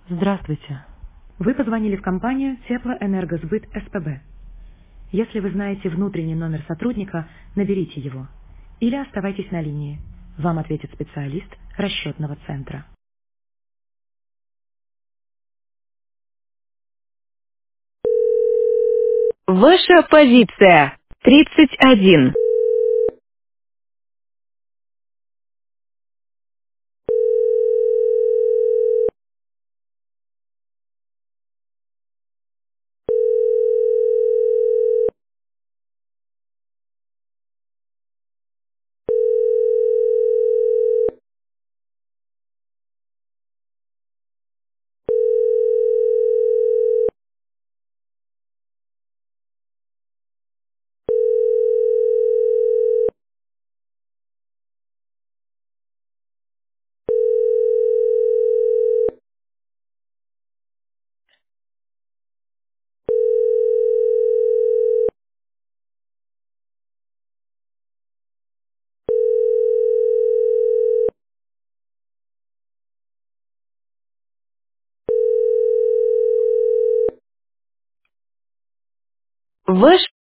Здравствуйте. Вы позвонили в компанию Теплоэнергосбыт СПБ. Если вы знаете внутренний номер сотрудника, наберите его. Или оставайтесь на линии. Вам ответит специалист расчетного центра. Ваша позиция 31. Ваш